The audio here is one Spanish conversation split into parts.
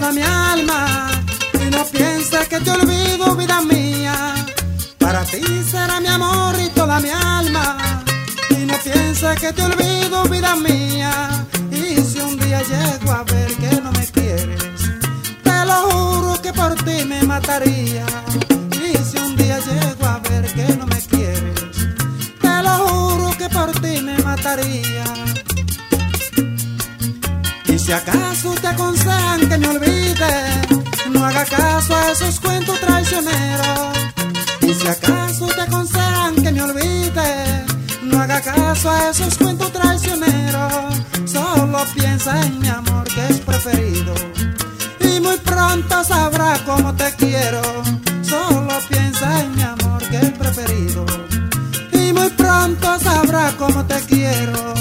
toda mi alma. Y no pienses que te olvido, vida mía. Para ti será mi amor y toda mi alma. Y no pienses que te olvido, vida mía. Y si un día llego a ver que no me quieres, te lo juro que por ti me mataría. Y si un día llego a ver que no me quieres, te lo juro que por ti me mataría. Y si acaso te aconsejan que me olvide, no haga caso a esos cuentos traicioneros. Y si acaso te aconsejan que me olvide, no haga caso a esos cuentos traicioneros. Solo piensa en mi amor que es preferido, y muy pronto sabrás cómo te quiero. Solo piensa en mi amor que es preferido, y muy pronto sabrás cómo te quiero.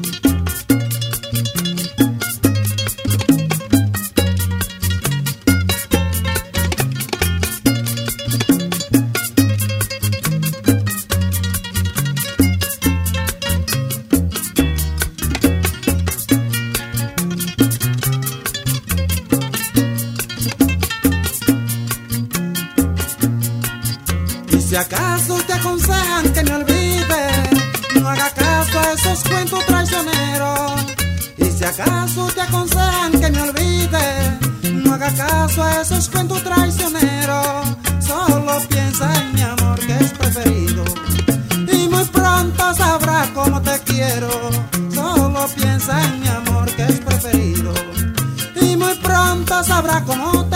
Si acaso te aconsejan que me olvide, no haga caso a esos cuentos traicioneros. Y si acaso te aconsejan que me olvide, no haga caso a esos cuentos traicioneros. Solo piensa en mi amor que es preferido, y muy pronto sabrás cómo te quiero. Solo piensa en mi amor que es preferido, y muy pronto sabrás cómo te quiero.